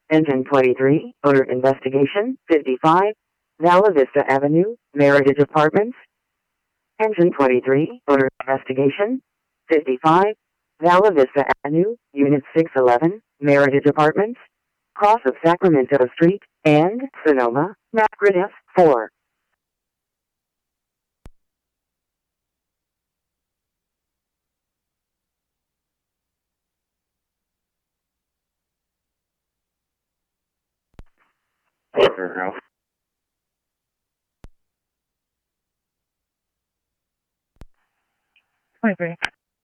Engine 23, Odor Investigation, 55, Vala Vista Avenue, Meritage Apartments. Engine 23, Odor Investigation, 55, Vala Vista Avenue, Unit 611, Meritage Apartments, cross of Sacramento Street, and Sonoma, Macgrid F4. Hi, Bree.